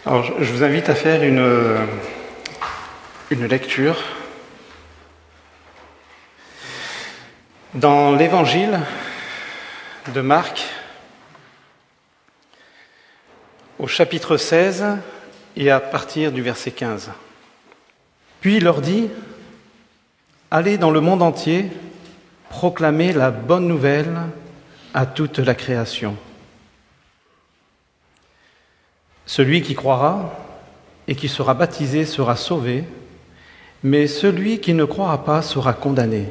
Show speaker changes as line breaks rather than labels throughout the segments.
Alors, je vous invite à faire une lecture dans l'évangile de Marc, au chapitre 16 et à partir du verset 15. Puis il leur dit : allez dans le monde entier, proclamez la bonne nouvelle à toute la création. Celui qui croira et qui sera baptisé sera sauvé, mais celui qui ne croira pas sera condamné.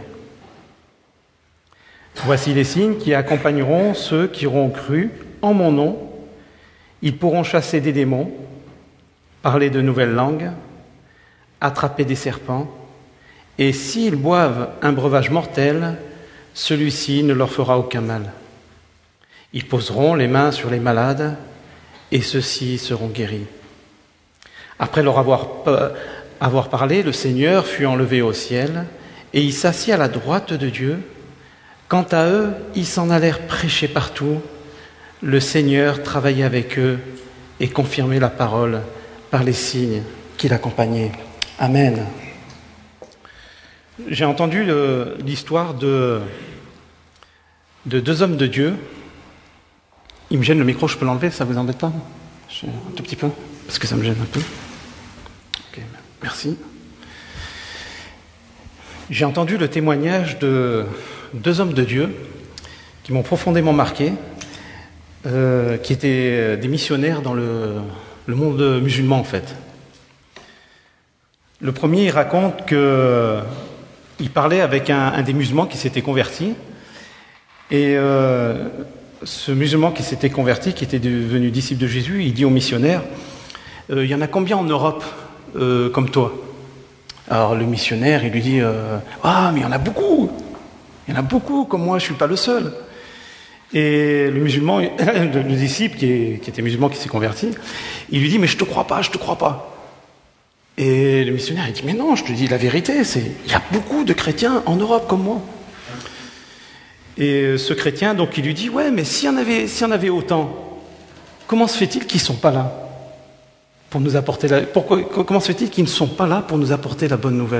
Voici les signes qui accompagneront ceux qui auront cru en mon nom. Ils pourront chasser des démons, parler de nouvelles langues, attraper des serpents, et s'ils boivent un breuvage mortel, celui-ci ne leur fera aucun mal. Ils poseront les mains sur les malades, et ceux-ci seront guéris. Après leur avoir parlé, le Seigneur fut enlevé au ciel, et il s'assit à la droite de Dieu. Quant à eux, ils s'en allèrent prêcher partout. Le Seigneur travaillait avec eux et confirmait la parole par les signes qui l'accompagnaient. Amen. J'ai entendu l'histoire de deux hommes de Dieu. Il me gêne le micro, je peux l'enlever, ça vous embête pas ? Un tout petit peu, parce que ça me gêne un peu. Ok, merci. J'ai entendu le témoignage de deux hommes de Dieu qui m'ont profondément marqué, qui étaient des missionnaires dans le monde musulman en fait. Le premier, il raconte qu'il parlait avec un des musulmans qui s'était converti, et ce musulman qui s'était converti, qui était devenu disciple de Jésus, il dit au missionnaire : il y en a combien en Europe comme toi ? Alors le missionnaire, il lui dit : ah, mais il y en a beaucoup comme moi, je ne suis pas le seul. Et le musulman, le disciple qui était musulman, qui s'est converti, il lui dit : mais je te crois pas. Et le missionnaire, il dit : mais non, je te dis la vérité, il y a beaucoup de chrétiens en Europe comme moi. Et ce chrétien, donc, il lui dit : ouais, mais s'il y en avait autant, comment se fait-il qu'ils ne sont pas là pour nous apporter comment se fait-il qu'ils ne sont pas là pour nous apporter la bonne nouvelle ?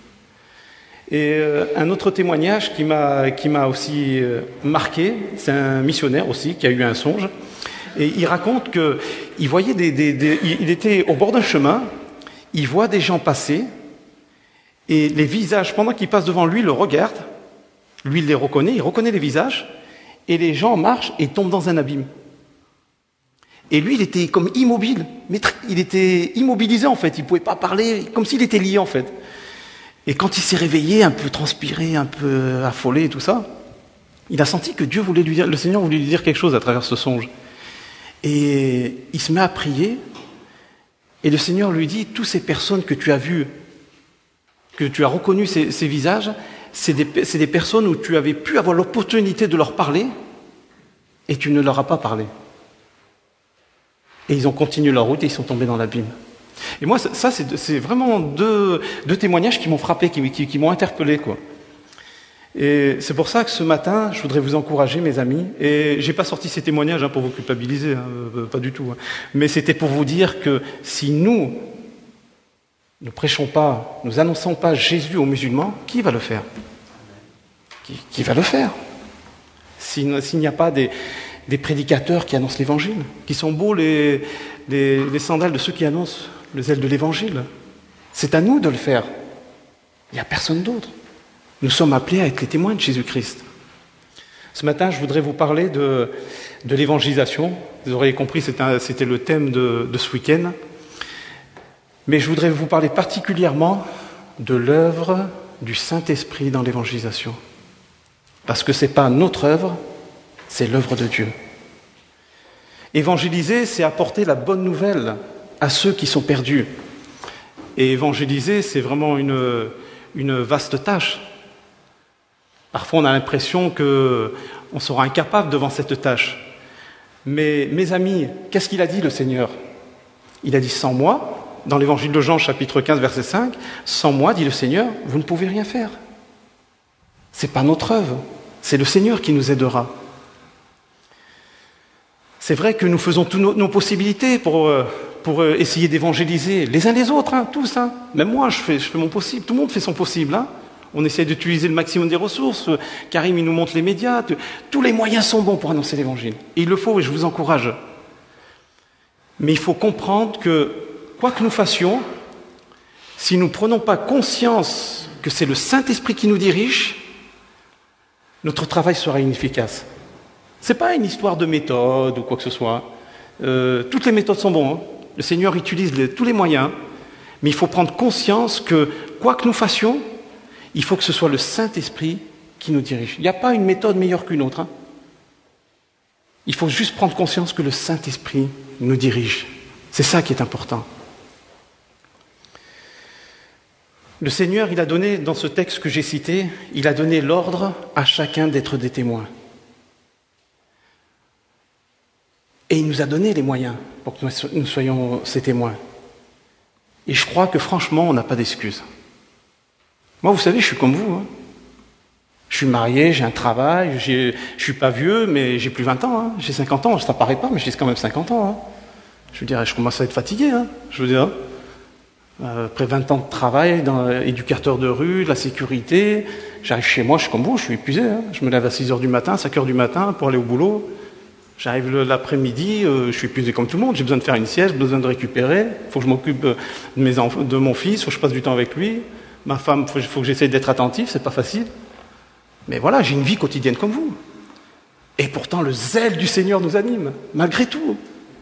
Et un autre témoignage qui m'a aussi marqué, c'est un missionnaire aussi qui a eu un songe. Et il raconte qu'il voyait il était au bord d'un chemin, il voit des gens passer, et les visages, pendant qu'ils passent devant lui, le regardent. Lui, il les reconnaît, il reconnaît les visages, et les gens marchent et tombent dans un abîme. Et lui, il était comme immobile, mais il était immobilisé en fait, il ne pouvait pas parler, comme s'il était lié en fait. Et quand il s'est réveillé, un peu transpiré, un peu affolé et tout ça, il a senti que le Seigneur voulait lui dire quelque chose à travers ce songe. Et il se met à prier, et le Seigneur lui dit : toutes ces personnes que tu as vues, que tu as reconnues ces visages, c'est des personnes où tu avais pu avoir l'opportunité de leur parler, et tu ne leur as pas parlé. Et ils ont continué leur route et ils sont tombés dans l'abîme. Et moi, ça c'est vraiment deux témoignages qui m'ont frappé, qui m'ont interpellé, quoi. Et c'est pour ça que ce matin, je voudrais vous encourager, mes amis. Et j'ai pas sorti ces témoignages pour vous culpabiliser, pas du tout. Mais c'était pour vous dire que si nous ne prêchons pas, nous annonçons pas Jésus aux musulmans, qui va le faire ? Qui va le faire ? S'il n'y a pas des prédicateurs qui annoncent l'évangile, qui sont beaux les sandales de ceux qui annoncent le zèle de l'évangile. C'est à nous de le faire. Il n'y a personne d'autre. Nous sommes appelés à être les témoins de Jésus-Christ. Ce matin, je voudrais vous parler de l'évangélisation. Vous aurez compris, c'était le thème de ce week-end. Mais je voudrais vous parler particulièrement de l'œuvre du Saint-Esprit dans l'évangélisation. Parce que ce n'est pas notre œuvre, c'est l'œuvre de Dieu. Évangéliser, c'est apporter la bonne nouvelle à ceux qui sont perdus. Et évangéliser, c'est vraiment une vaste tâche. Parfois, on a l'impression qu'on sera incapable devant cette tâche. Mais, mes amis, qu'est-ce qu'il a dit, le Seigneur ? Il a dit : sans moi, dans l'évangile de Jean, chapitre 15, verset 5, sans moi, dit le Seigneur, vous ne pouvez rien faire. C'est pas notre œuvre, c'est le Seigneur qui nous aidera. C'est vrai que nous faisons toutes nos possibilités pour essayer d'évangéliser les uns les autres, hein, tous. Hein. Même moi, je fais mon possible. Tout le monde fait son possible. Hein. On essaie d'utiliser le maximum des ressources. Karim, il nous montre les médias. Tous les moyens sont bons pour annoncer l'évangile. Et il le faut, et je vous encourage. Mais il faut comprendre que, quoi que nous fassions, si nous ne prenons pas conscience que c'est le Saint-Esprit qui nous dirige, notre travail sera inefficace. Ce n'est pas une histoire de méthode ou quoi que ce soit. Toutes les méthodes sont bonnes. Hein. Le Seigneur utilise tous les moyens. Mais il faut prendre conscience que, quoi que nous fassions, il faut que ce soit le Saint-Esprit qui nous dirige. Il n'y a pas une méthode meilleure qu'une autre. Hein. Il faut juste prendre conscience que le Saint-Esprit nous dirige. C'est ça qui est important. Le Seigneur, il a donné, dans ce texte que j'ai cité, il a donné l'ordre à chacun d'être des témoins. Et il nous a donné les moyens pour que nous soyons ces témoins. Et je crois que franchement, on n'a pas d'excuses. Moi, vous savez, je suis comme vous. Hein. Je suis marié, j'ai un travail, je suis pas vieux, mais j'ai plus 20 ans. Hein. J'ai 50 ans, ça paraît pas, mais j'ai quand même 50 ans. Hein. Je veux dire, je commence à être fatigué. Hein. Je veux dire, après 20 ans de travail, éducateur de rue, de la sécurité, j'arrive chez moi, je suis comme vous, je suis épuisé. Hein. Je me lève à 6h du matin, 5h du matin pour aller au boulot. J'arrive l'après-midi, je suis épuisé comme tout le monde, j'ai besoin de faire une sieste, besoin de récupérer, il faut que je m'occupe de mon fils, il faut que je passe du temps avec lui. Ma femme, il faut que j'essaye d'être attentif, c'est pas facile. Mais voilà, j'ai une vie quotidienne comme vous. Et pourtant, le zèle du Seigneur nous anime, malgré tout.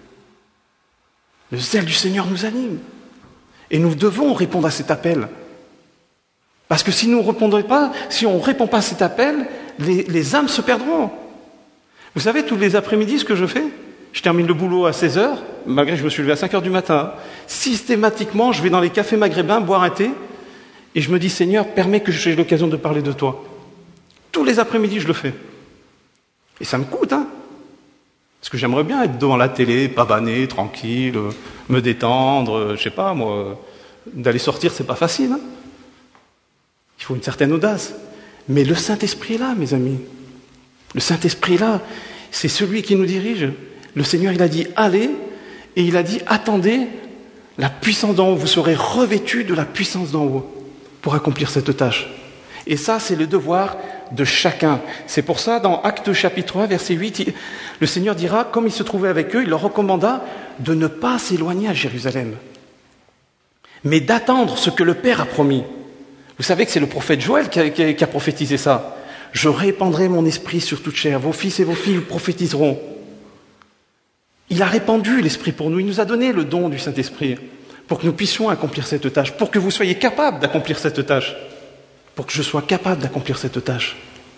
Le zèle du Seigneur nous anime. Et nous devons répondre à cet appel. Parce que si on ne répond pas à cet appel, les âmes se perdront. Vous savez, tous les après-midi, ce que je fais, je termine le boulot à 16h, malgré que je me suis levé à 5h du matin. Systématiquement, je vais dans les cafés maghrébins boire un thé, et je me dis, Seigneur, permets que j'ai l'occasion de parler de toi. Tous les après-midi, je le fais. Et ça me coûte, hein. Parce que j'aimerais bien être devant la télé, pavaner, tranquille, me détendre, je sais pas, moi, d'aller sortir, c'est pas facile, hein. Il faut une certaine audace. Mais le Saint-Esprit est là, mes amis. Le Saint-Esprit est là. C'est celui qui nous dirige. Le Seigneur, il a dit, allez, et il a dit, attendez la puissance d'en haut. Vous serez revêtus de la puissance d'en haut pour accomplir cette tâche. Et ça, c'est le devoir de chacun. C'est pour ça, dans Actes chapitre 1, verset 8, le Seigneur dira, comme il se trouvait avec eux, il leur recommanda de ne pas s'éloigner à Jérusalem, mais d'attendre ce que le Père a promis. Vous savez que c'est le prophète Joël qui a prophétisé ça. Je répandrai mon esprit sur toute chair, vos fils et vos filles prophétiseront. Il a répandu l'esprit pour nous, il nous a donné le don du Saint-Esprit pour que nous puissions accomplir cette tâche, pour que vous soyez capables d'accomplir cette tâche. Pour que je sois capable d'accomplir cette tâche.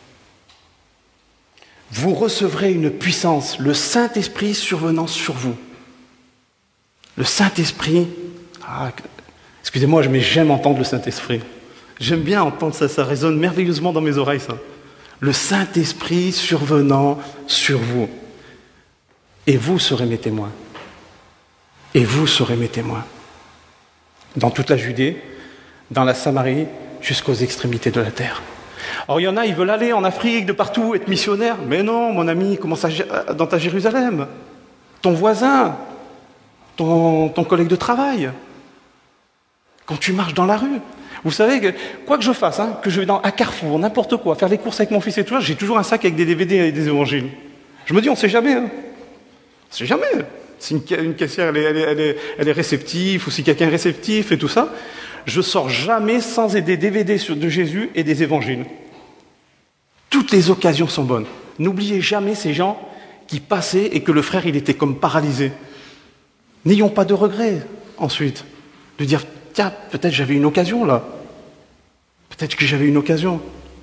Vous recevrez une puissance, le Saint-Esprit survenant sur vous. Le Saint-Esprit, excusez-moi, mais j'aime entendre le Saint-Esprit. J'aime bien entendre ça, ça résonne merveilleusement dans mes oreilles, ça. Le Saint-Esprit survenant sur vous. Et vous serez mes témoins. Et vous serez mes témoins. Dans toute la Judée, dans la Samarie, jusqu'aux extrémités de la terre. Or, il y en a, ils veulent aller en Afrique, de partout, être missionnaires. Mais non, mon ami, commence dans ta Jérusalem. Ton voisin, ton collègue de travail. Quand tu marches dans la rue. Vous savez, que, quoi que je fasse, hein, que je vais à Carrefour, n'importe quoi, faire les courses avec mon fils et tout ça, j'ai toujours un sac avec des DVD et des évangiles. Je me dis, on ne sait jamais. Hein. On ne sait jamais. Si une caissière, elle est réceptive, ou si quelqu'un est réceptif et tout ça, je sors jamais sans des DVD de Jésus et des évangiles. Toutes les occasions sont bonnes. N'oubliez jamais ces gens qui passaient et que le frère, il était comme paralysé. N'ayons pas de regrets ensuite. De dire, tiens, peut-être j'avais une occasion là. Peut-être que j'avais une occasion.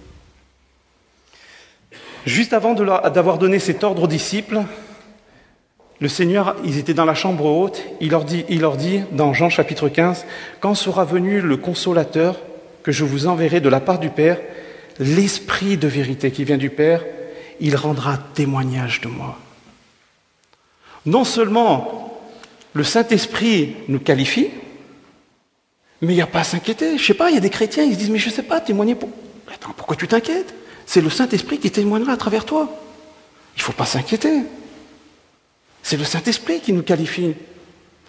Juste avant d'avoir donné cet ordre aux disciples, le Seigneur, ils étaient dans la chambre haute, il leur dit dans Jean chapitre 15, « Quand sera venu le Consolateur, que je vous enverrai de la part du Père, l'Esprit de vérité qui vient du Père, il rendra témoignage de moi. » Non seulement le Saint-Esprit nous qualifie, mais il n'y a pas à s'inquiéter. Je ne sais pas, il y a des chrétiens, ils se disent, mais je ne sais pas, témoigner pour... Attends, pourquoi tu t'inquiètes? C'est le Saint-Esprit qui témoignera à travers toi. Il ne faut pas s'inquiéter. C'est le Saint-Esprit qui nous qualifie.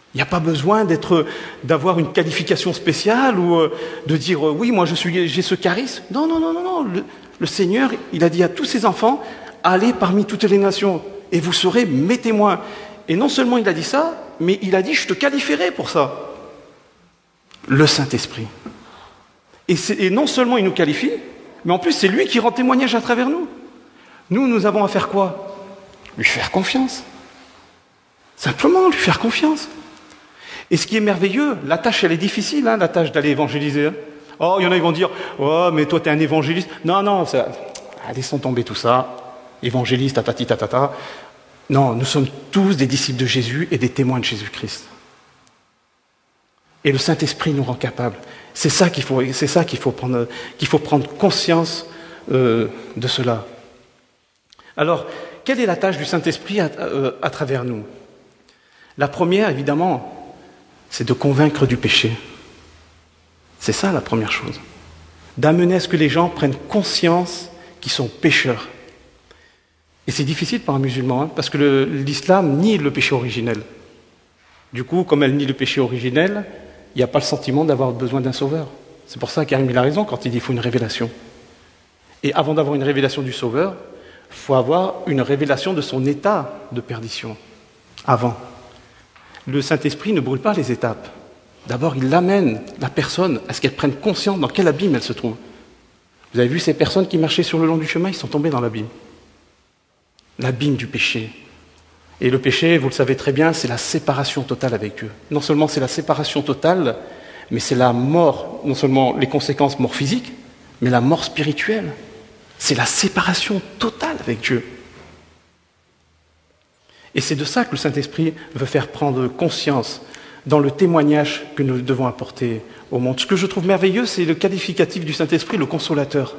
Il n'y a pas besoin d'avoir une qualification spéciale ou de dire oui, moi j'ai ce charisme. Non, non, non, non, non. Le Seigneur, il a dit à tous ses enfants, allez parmi toutes les nations et vous serez mes témoins. Et non seulement il a dit ça, mais il a dit je te qualifierai pour ça. Le Saint-Esprit. Et non seulement il nous qualifie, mais en plus c'est lui qui rend témoignage à travers nous. Nous avons à faire quoi? Lui faire confiance. Simplement lui faire confiance. Et ce qui est merveilleux, la tâche elle est difficile, la tâche d'aller évangéliser. Oh, il y en a qui vont dire, oh, mais toi t'es un évangéliste. Non, non, laissons tomber tout ça. Évangéliste, tatati, tatata. Non, nous sommes tous des disciples de Jésus et des témoins de Jésus-Christ. Et le Saint-Esprit nous rend capables. C'est ça qu'il faut prendre conscience de cela. Alors, quelle est la tâche du Saint-Esprit à travers nous? La première, évidemment, c'est de convaincre du péché. C'est ça la première chose. D'amener à ce que les gens prennent conscience qu'ils sont pécheurs. Et c'est difficile pour un musulman, parce que l'islam nie le péché originel. Du coup, comme elle nie le péché originel, il n'y a pas le sentiment d'avoir besoin d'un sauveur. C'est pour ça qu'Arim a raison quand il dit qu'il faut une révélation. Et avant d'avoir une révélation du sauveur, il faut avoir une révélation de son état de perdition. Avant. Le Saint-Esprit ne brûle pas les étapes. D'abord, il amène la personne à ce qu'elle prenne conscience dans quel abîme elle se trouve. Vous avez vu ces personnes qui marchaient sur le long du chemin, ils sont tombés dans l'abîme. L'abîme du péché. Et le péché, vous le savez très bien, c'est la séparation totale avec Dieu. Non seulement c'est la séparation totale, mais c'est la mort, non seulement les conséquences mort physique, mais la mort spirituelle. C'est la séparation totale avec Dieu. Et c'est de ça que le Saint-Esprit veut faire prendre conscience dans le témoignage que nous devons apporter au monde. Ce que je trouve merveilleux, c'est le qualificatif du Saint-Esprit, le consolateur.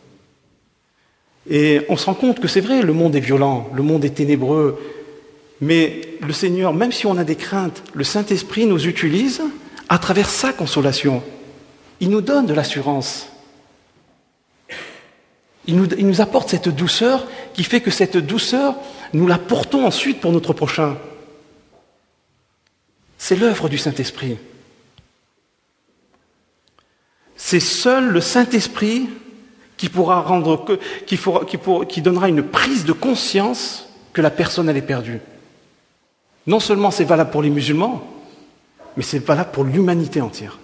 Et on se rend compte que c'est vrai, le monde est violent, le monde est ténébreux, mais le Seigneur, même si on a des craintes, le Saint-Esprit nous utilise à travers sa consolation. Il nous donne de l'assurance. Il nous apporte cette douceur qui fait que cette douceur, nous la portons ensuite pour notre prochain. C'est l'œuvre du Saint-Esprit. C'est seul le Saint-Esprit qui donnera une prise de conscience que la personne elle est perdue. Non seulement c'est valable pour les musulmans, mais c'est valable pour l'humanité entière.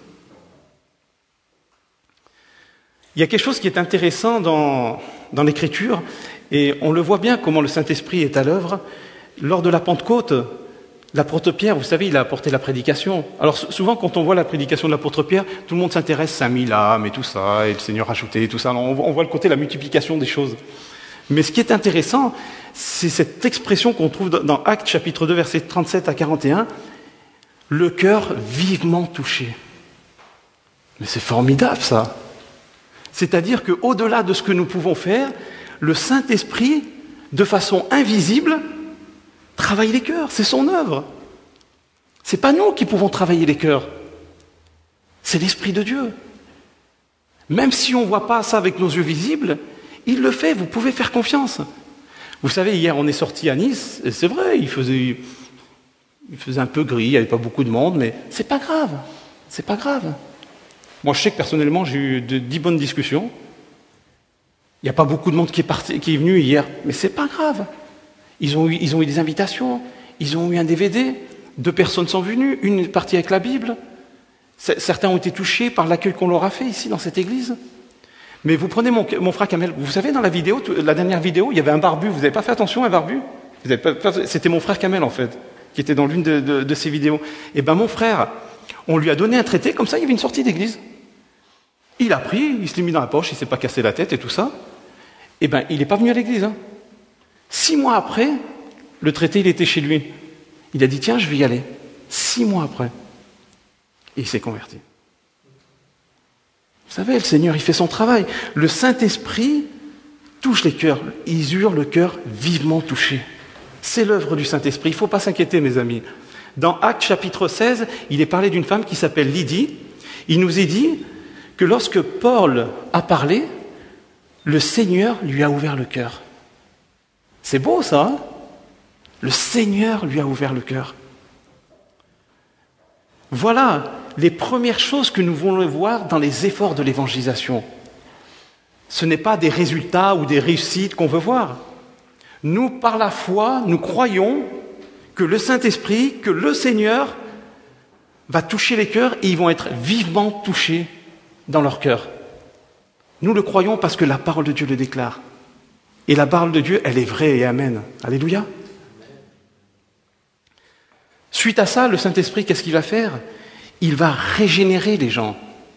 Il y a quelque chose qui est intéressant dans l'Écriture, et on le voit bien comment le Saint-Esprit est à l'œuvre. Lors de la Pentecôte, l'apôtre Pierre, vous savez, il a apporté la prédication. Alors souvent, quand on voit la prédication de l'apôtre Pierre, tout le monde s'intéresse, 5000 âmes et tout ça, et le Seigneur ajouté, tout ça. On voit le côté, la multiplication des choses. Mais ce qui est intéressant, c'est cette expression qu'on trouve dans Actes chapitre 2, versets 37 à 41, le cœur vivement touché. Mais c'est formidable ça. C'est-à-dire qu'au-delà de ce que nous pouvons faire, le Saint-Esprit, de façon invisible, travaille les cœurs, c'est son œuvre. Ce n'est pas nous qui pouvons travailler les cœurs, c'est l'Esprit de Dieu. Même si on ne voit pas ça avec nos yeux visibles, il le fait, vous pouvez faire confiance. Vous savez, hier on est sorti à Nice, et c'est vrai, il faisait un peu gris, il n'y avait pas beaucoup de monde, mais c'est pas grave, c'est pas grave. Moi je sais que personnellement j'ai eu 10 bonnes discussions, il n'y a pas beaucoup de monde qui est venu hier, mais c'est pas grave. Ils ont eu des invitations, ils ont eu un DVD, 2 personnes sont venues, une est partie avec la Bible, certains ont été touchés par l'accueil qu'on leur a fait ici dans cette église. Mais vous prenez mon frère Kamel, vous savez dans la dernière vidéo, il y avait un barbu, vous n'avez pas fait attention à un barbu? C'était mon frère Kamel en fait, qui était dans l'une de ces vidéos. Et ben mon frère, on lui a donné un traité, comme ça il y avait une sortie d'église. Il a pris, il se l'est mis dans la poche, il ne s'est pas cassé la tête et tout ça. Et ben il n'est pas venu à l'église. 6 mois après, le traité il était chez lui. Il a dit tiens je vais y aller. 6 mois après. Et il s'est converti. Vous savez, le Seigneur, il fait son travail. Le Saint-Esprit touche les cœurs. Ils eurent le cœur vivement touché. C'est l'œuvre du Saint-Esprit. Il ne faut pas s'inquiéter, mes amis. Dans Actes chapitre 16, il est parlé d'une femme qui s'appelle Lydie. Il nous est dit que lorsque Paul a parlé, le Seigneur lui a ouvert le cœur. C'est beau, ça, hein? Le Seigneur lui a ouvert le cœur. Voilà les premières choses que nous voulons voir dans les efforts de l'évangélisation. Ce n'est pas des résultats ou des réussites qu'on veut voir. Nous, par la foi, nous croyons que le Saint-Esprit, que le Seigneur va toucher les cœurs et ils vont être vivement touchés dans leur cœur. Nous le croyons parce que la parole de Dieu le déclare. Et la parole de Dieu, elle est vraie et amen. Alléluia. Suite à ça, le Saint-Esprit, qu'est-ce qu'il va faire? Il va régénérer les gens.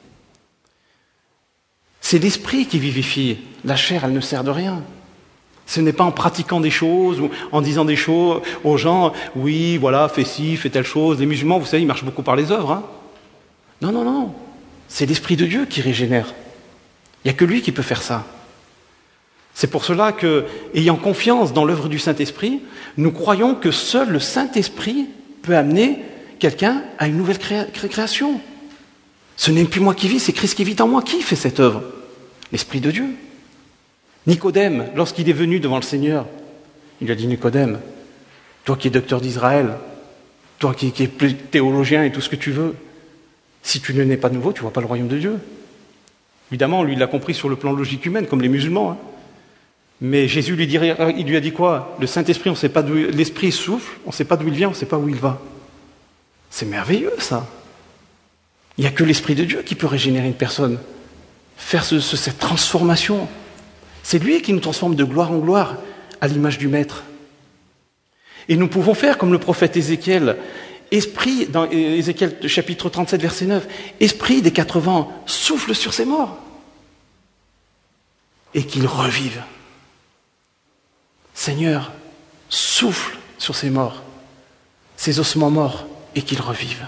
C'est l'Esprit qui vivifie. La chair, elle ne sert de rien. Ce n'est pas en pratiquant des choses ou en disant des choses aux gens, oui, voilà, fais ci, fais telle chose. Les musulmans, vous savez, ils marchent beaucoup par les œuvres. Hein. Non. C'est l'Esprit de Dieu qui régénère. Il n'y a que lui qui peut faire ça. C'est pour cela que, ayant confiance dans l'œuvre du Saint-Esprit, nous croyons que seul le Saint-Esprit peut amener quelqu'un à une nouvelle création. Ce n'est plus moi qui vis, c'est Christ qui vit en moi. Qui fait cette œuvre? L'Esprit de Dieu. Nicodème, lorsqu'il est venu devant le Seigneur, il a dit: Nicodème, toi qui es docteur d'Israël, toi qui es plus théologien et tout ce que tu veux, si tu ne nais pas de nouveau, tu ne vois pas le royaume de Dieu. Évidemment, lui, il l'a compris sur le plan logique humaine, comme les musulmans. Hein. Mais Jésus il lui a dit quoi? Le Saint-Esprit, on ne sait pas d'où l'Esprit souffle, on ne sait pas d'où il vient, on ne sait pas où il va. C'est merveilleux, ça. Il n'y a que l'Esprit de Dieu qui peut régénérer une personne, faire cette transformation. C'est lui qui nous transforme de gloire en gloire à l'image du Maître. Et nous pouvons faire comme le prophète Ézéchiel, Esprit, dans Ézéchiel chapitre 37, verset 9, Esprit des 4 vents, souffle sur ces morts et qu'ils revivent. Seigneur, souffle sur ces morts, ces ossements morts, et qu'ils revivent.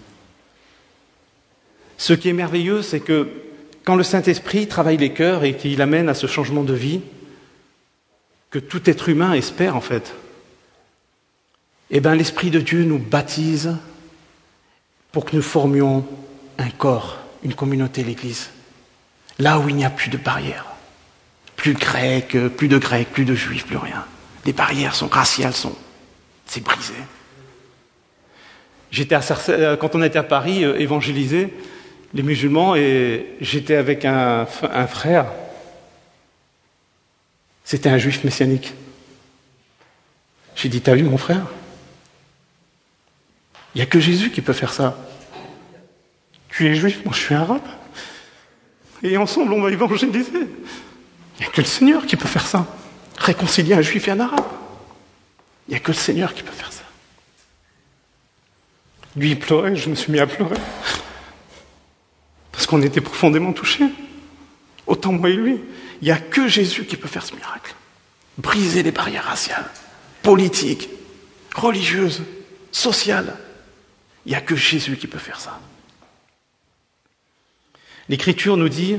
Ce qui est merveilleux, c'est que quand le Saint-Esprit travaille les cœurs et qu'il amène à ce changement de vie, que tout être humain espère en fait, eh bien l'Esprit de Dieu nous baptise pour que nous formions un corps, une communauté, l'Église. Là où il n'y a plus de barrières. Plus de Grecs, plus de Juifs, plus rien. Les barrières sont raciales, c'est brisé. Quand on était à Paris, évangéliser les musulmans, et j'étais avec un frère. C'était un juif messianique. J'ai dit: t'as vu mon frère? Il n'y a que Jésus qui peut faire ça. Tu es juif, moi je suis arabe. Et ensemble on va évangéliser. Il n'y a que le Seigneur qui peut faire ça. Réconcilier un juif et un arabe. Il n'y a que le Seigneur qui peut faire ça. Lui, il pleurait, je me suis mis à pleurer. Parce qu'on était profondément touchés. Autant moi et lui. Il n'y a que Jésus qui peut faire ce miracle. Briser les barrières raciales, politiques, religieuses, sociales. Il n'y a que Jésus qui peut faire ça. L'Écriture nous dit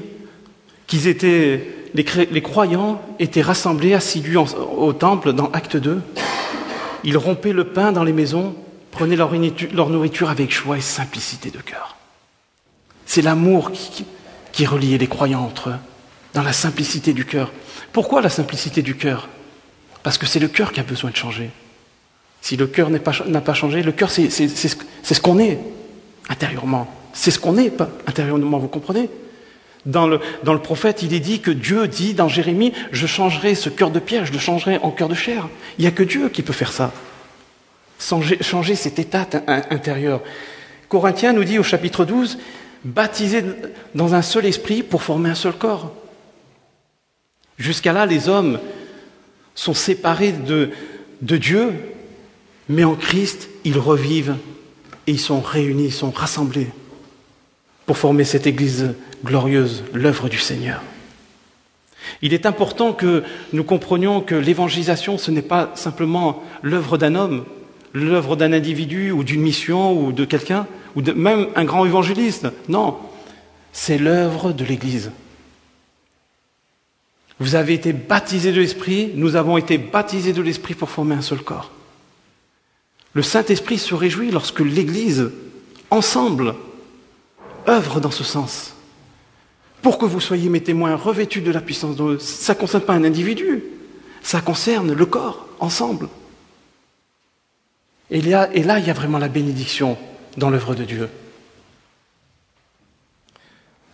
les croyants étaient rassemblés, assidus au temple dans Acte 2. Ils rompaient le pain dans les maisons, prenaient leur nourriture avec joie et simplicité de cœur. C'est l'amour qui reliait les croyants entre eux, dans la simplicité du cœur. Pourquoi la simplicité du cœur? Parce que c'est le cœur qui a besoin de changer. Si le cœur n'a pas changé, le cœur c'est ce qu'on est intérieurement. C'est ce qu'on est intérieurement, vous comprenez? Dans le prophète, il est dit que Dieu dit dans Jérémie: je changerai ce cœur de pierre, je le changerai en cœur de chair. Il n'y a que Dieu qui peut faire ça. Changer cet état intérieur. Corinthiens nous dit au chapitre 12, baptisés dans un seul esprit pour former un seul corps. Jusqu'à là, les hommes sont séparés de Dieu, mais en Christ, ils revivent et ils sont réunis, ils sont rassemblés pour former cette Église glorieuse, l'œuvre du Seigneur. Il est important que nous comprenions que l'évangélisation, ce n'est pas simplement l'œuvre d'un homme, l'œuvre d'un individu ou d'une mission ou de quelqu'un, ou même un grand évangéliste. Non, c'est l'œuvre de l'Église. Vous avez été baptisés de l'Esprit, nous avons été baptisés de l'Esprit pour former un seul corps. Le Saint-Esprit se réjouit lorsque l'Église, ensemble, œuvre dans ce sens. Pour que vous soyez mes témoins revêtus de la puissance de Dieu. Ça ne concerne pas un individu, ça concerne le corps, ensemble. Et là, il y a vraiment la bénédiction dans l'œuvre de Dieu.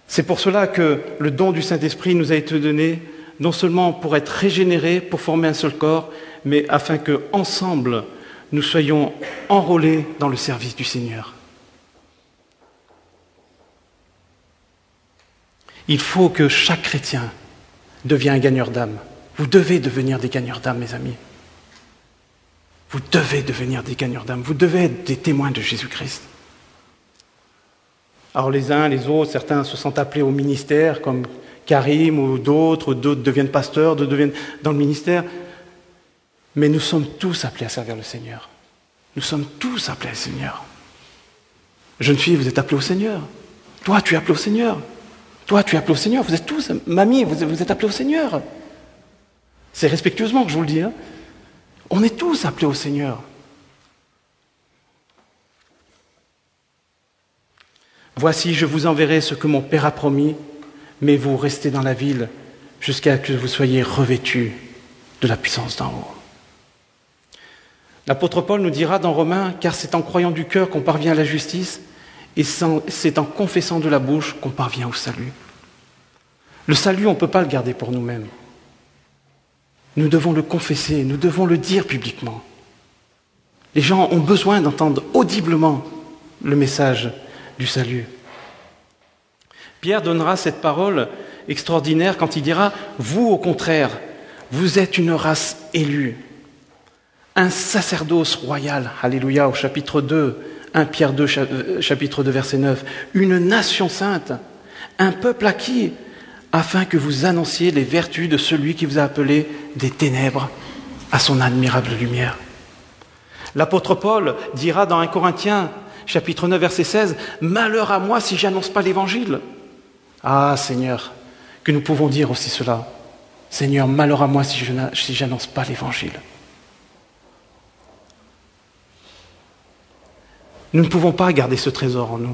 C'est pour cela que le don du Saint-Esprit nous a été donné, non seulement pour être régénérés, pour former un seul corps, mais afin que, ensemble, nous soyons enrôlés dans le service du Seigneur. Il faut que chaque chrétien devienne un gagneur d'âme. Vous devez devenir des gagneurs d'âme, mes amis. Vous devez devenir des gagneurs d'âme. Vous devez être des témoins de Jésus-Christ. Alors les uns, les autres, certains se sont appelés au ministère, comme Karim ou d'autres deviennent pasteurs, d'autres deviennent dans le ministère. Mais nous sommes tous appelés à servir le Seigneur. Nous sommes tous appelés au Seigneur. Jeune fille, vous êtes appelée au Seigneur. Toi, tu es appelé au Seigneur. Toi, tu es appelé au Seigneur. Vous êtes tous, mamie, vous êtes appelés au Seigneur. C'est respectueusement que je vous le dis. Hein. On est tous appelés au Seigneur. Voici, je vous enverrai ce que mon Père a promis, mais vous restez dans la ville jusqu'à ce que vous soyez revêtus de la puissance d'en haut. L'apôtre Paul nous dira dans Romains, car c'est en croyant du cœur qu'on parvient à la justice, et c'est en confessant de la bouche qu'on parvient au salut. Le salut, on ne peut pas le garder pour nous-mêmes. Nous devons le confesser, nous devons le dire publiquement. Les gens ont besoin d'entendre audiblement le message du salut. Pierre donnera cette parole extraordinaire quand il dira « Vous, au contraire, vous êtes une race élue, un sacerdoce royal, alléluia, au chapitre 2, 1 Pierre 2, chapitre 2, verset 9, une nation sainte, un peuple acquis, afin que vous annonciez les vertus de celui qui vous a appelé des ténèbres à son admirable lumière. » L'apôtre Paul dira dans 1 Corinthiens, chapitre 9, verset 16, « Malheur à moi si j'annonce pas l'évangile. » Ah Seigneur, que nous pouvons dire aussi cela. Seigneur, malheur à moi si j'annonce pas l'évangile. Nous ne pouvons pas garder ce trésor en nous.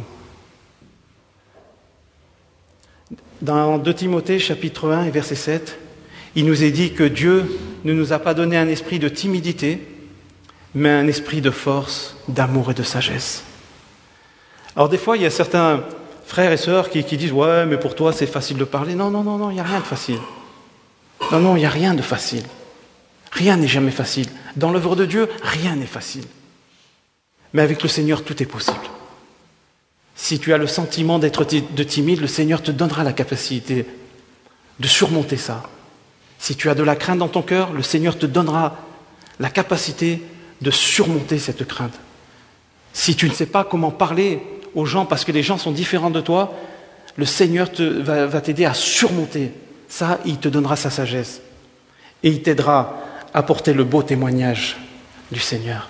Dans 2 Timothée, chapitre 1 et verset 7, il nous est dit que Dieu ne nous a pas donné un esprit de timidité, mais un esprit de force, d'amour et de sagesse. Alors des fois, il y a certains frères et sœurs qui disent « Ouais, mais pour toi, c'est facile de parler. » Non, non, non, non, il n'y a rien de facile. Non, non, il n'y a rien de facile. Rien n'est jamais facile. Dans l'œuvre de Dieu, rien n'est facile. Mais avec le Seigneur, tout est possible. Si tu as le sentiment d'être timide, le Seigneur te donnera la capacité de surmonter ça. Si tu as de la crainte dans ton cœur, le Seigneur te donnera la capacité de surmonter cette crainte. Si tu ne sais pas comment parler aux gens parce que les gens sont différents de toi, le Seigneur va t'aider à surmonter ça, il te donnera sa sagesse. Et il t'aidera à porter le beau témoignage du Seigneur.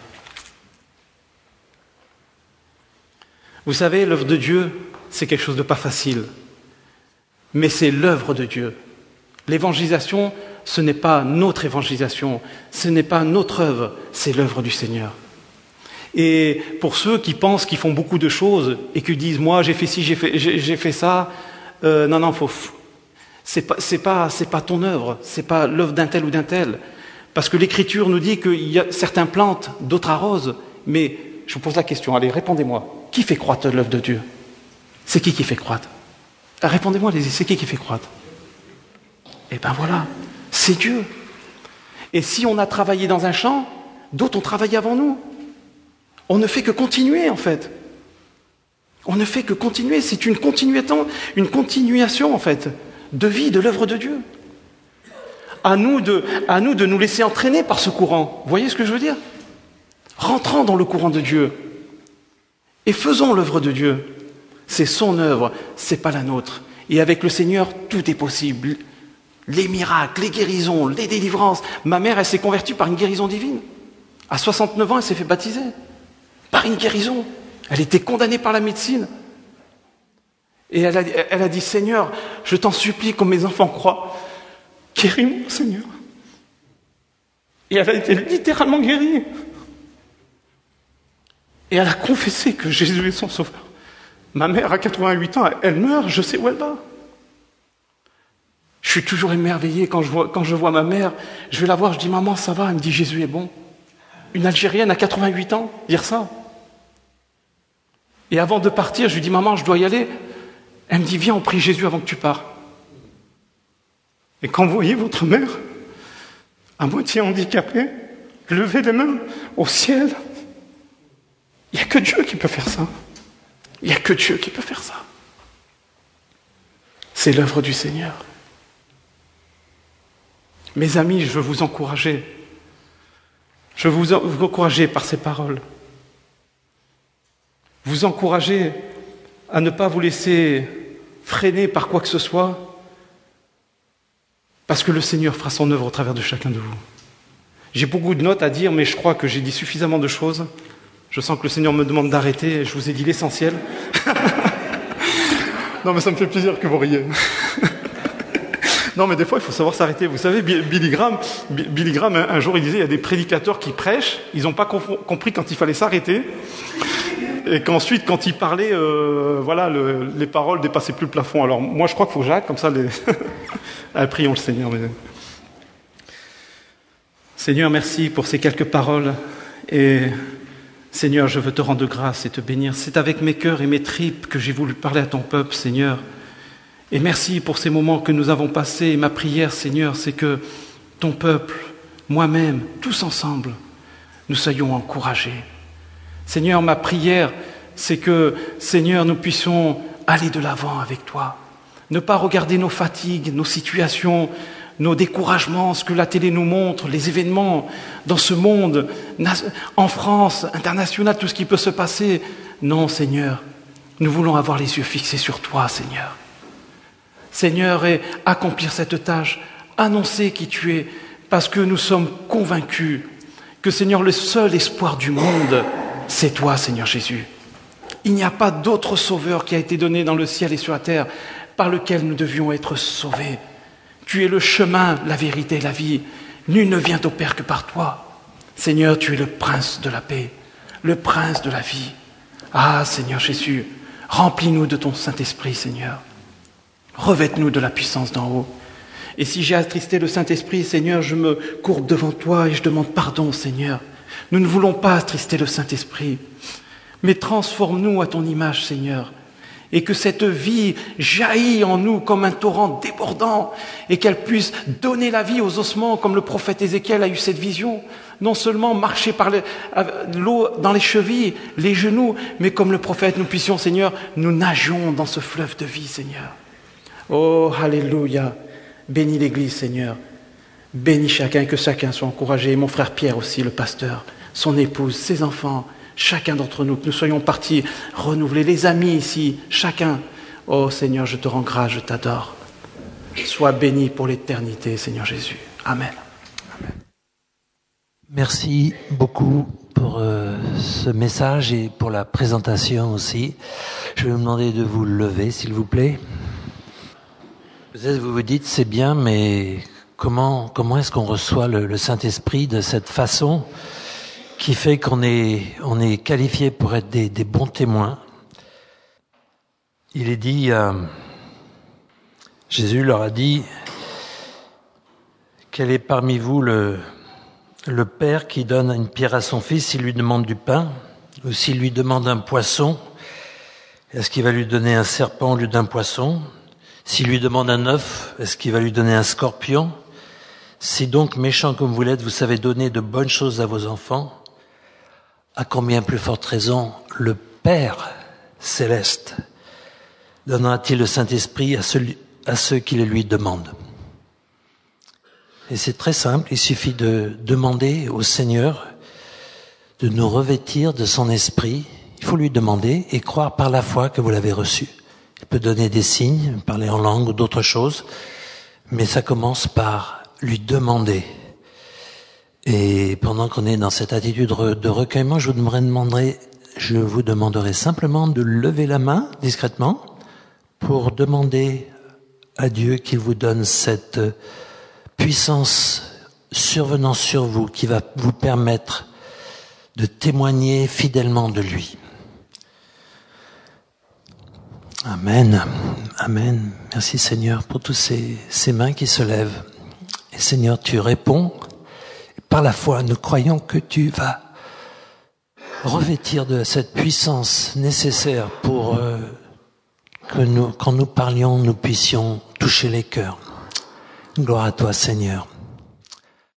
Vous savez, l'œuvre de Dieu, c'est quelque chose de pas facile. Mais c'est l'œuvre de Dieu. L'évangélisation, ce n'est pas notre évangélisation, ce n'est pas notre œuvre, c'est l'œuvre du Seigneur. Et pour ceux qui pensent qu'ils font beaucoup de choses et qui disent « moi j'ai fait ci, j'ai fait ça », non, c'est pas ton œuvre, c'est pas l'œuvre d'un tel ou d'un tel. Parce que l'Écriture nous dit qu'il y a certains plantent, d'autres arrosent. Mais je vous pose la question, allez, répondez-moi. Qui fait croître l'œuvre de Dieu? C'est qui fait croître? Répondez-moi, allez-y, c'est qui fait croître? Eh bien voilà, c'est Dieu. Et si on a travaillé dans un champ, d'autres ont travaillé avant nous. On ne fait que continuer, en fait. On ne fait que continuer. C'est une continuation, en fait, de vie, de l'œuvre de Dieu. À nous de nous laisser entraîner par ce courant. Vous voyez ce que je veux dire? Rentrons dans le courant de Dieu. Et faisons l'œuvre de Dieu. C'est son œuvre, c'est pas la nôtre. Et avec le Seigneur, tout est possible. Les miracles, les guérisons, les délivrances. Ma mère, elle s'est convertie par une guérison divine. À 69 ans, elle s'est fait baptiser. Par une guérison. Elle était condamnée par la médecine. Et elle a dit, Seigneur, je t'en supplie, comme mes enfants croient, guéris-moi, Seigneur. Et elle a été littéralement guérie. Et elle a confessé que Jésus est son sauveur. Ma mère, à 88 ans, elle meurt, je sais où elle va. Je suis toujours émerveillé quand je vois ma mère. Je vais la voir, je dis, maman, ça va? Elle me dit, Jésus est bon. Une Algérienne à 88 ans, dire ça. Et avant de partir, je lui dis, maman, je dois y aller. Elle me dit, viens, on prie Jésus avant que tu pars. Et quand vous voyez votre mère, à moitié handicapée, lever les mains au ciel, il n'y a que Dieu qui peut faire ça. Il n'y a que Dieu qui peut faire ça. C'est l'œuvre du Seigneur. Mes amis, je veux vous encourager. Je veux vous encourager par ces paroles. Vous encourager à ne pas vous laisser freiner par quoi que ce soit, parce que le Seigneur fera son œuvre au travers de chacun de vous. J'ai beaucoup de notes à dire, mais je crois que j'ai dit suffisamment de choses. Je sens que le Seigneur me demande d'arrêter, et je vous ai dit l'essentiel. Non, mais ça me fait plaisir que vous riez. Non, mais des fois, il faut savoir s'arrêter. Vous savez, Billy Graham, un jour, il disait, il y a des prédicateurs qui prêchent, ils n'ont pas compris quand il fallait s'arrêter, et qu'ensuite, quand ils parlaient, les paroles dépassaient plus le plafond. Alors, moi, je crois qu'il faut que j'arrête, comme ça, prions le Seigneur. Seigneur, merci pour ces quelques paroles, et Seigneur, je veux te rendre grâce et te bénir. C'est avec mes cœurs et mes tripes que j'ai voulu parler à ton peuple, Seigneur. Et merci pour ces moments que nous avons passés. Et ma prière, Seigneur, c'est que ton peuple, moi-même, tous ensemble, nous soyons encouragés. Seigneur, ma prière, c'est que, Seigneur, nous puissions aller de l'avant avec toi. Ne pas regarder nos fatigues, nos situations, nos découragements, ce que la télé nous montre, les événements dans ce monde, en France, international, tout ce qui peut se passer. Non, Seigneur, nous voulons avoir les yeux fixés sur toi, Seigneur. Seigneur, et accomplir cette tâche, annoncer qui tu es, parce que nous sommes convaincus que, Seigneur, le seul espoir du monde, c'est toi, Seigneur Jésus. Il n'y a pas d'autre sauveur qui a été donné dans le ciel et sur la terre par lequel nous devions être sauvés. Tu es le chemin, la vérité et la vie. Nul ne vient au Père que par toi. Seigneur, tu es le prince de la paix, le prince de la vie. Ah, Seigneur Jésus, remplis-nous de ton Saint-Esprit, Seigneur. Revête-nous de la puissance d'en haut. Et si j'ai attristé le Saint-Esprit, Seigneur, je me courbe devant toi et je demande pardon, Seigneur. Nous ne voulons pas attrister le Saint-Esprit, mais transforme-nous à ton image, Seigneur. Et que cette vie jaillit en nous comme un torrent débordant et qu'elle puisse donner la vie aux ossements comme le prophète Ézéchiel a eu cette vision. Non seulement marcher par l'eau dans les chevilles, les genoux, mais comme le prophète, nous puissions, Seigneur, nous nageons dans ce fleuve de vie, Seigneur. Oh, alléluia. Bénis l'Église, Seigneur. Bénis chacun, que chacun soit encouragé. Et mon frère Pierre aussi, le pasteur, son épouse, ses enfants, chacun d'entre nous, que nous soyons partis renouveler, les amis ici, chacun. Oh Seigneur, je te rends grâce, je t'adore. Sois béni pour l'éternité, Seigneur Jésus. Amen. Amen.
Merci beaucoup pour ce message et pour la présentation aussi. Je vais vous demander de vous lever, s'il vous plaît. Peut-être vous vous dites, c'est bien, mais comment est-ce qu'on reçoit le Saint-Esprit de cette façon qui fait qu'on est qualifié pour être des bons témoins? Il est dit, Jésus leur a dit, quel est parmi vous le père qui donne une pierre à son fils s'il lui demande du pain, ou s'il lui demande un poisson, est-ce qu'il va lui donner un serpent au lieu d'un poisson? S'il lui demande un œuf, est-ce qu'il va lui donner un scorpion? Si donc, méchant comme vous l'êtes, vous savez donner de bonnes choses à vos enfants, à combien plus forte raison le Père céleste donnera-t-il le Saint-Esprit à ceux qui le lui demandent? Et c'est très simple, il suffit de demander au Seigneur de nous revêtir de son esprit. Il faut lui demander et croire par la foi que vous l'avez reçu. Il peut donner des signes, parler en langue ou d'autres choses, mais ça commence par lui demander. Et pendant qu'on est dans cette attitude de recueillement, je vous demanderai simplement de lever la main discrètement pour demander à Dieu qu'il vous donne cette puissance survenant sur vous qui va vous permettre de témoigner fidèlement de lui. Amen. Amen. Merci Seigneur pour tous ces mains qui se lèvent. Et Seigneur, tu réponds. Par la foi, nous croyons que tu vas revêtir de cette puissance nécessaire pour quand nous parlions, nous puissions toucher les cœurs. Gloire à toi, Seigneur.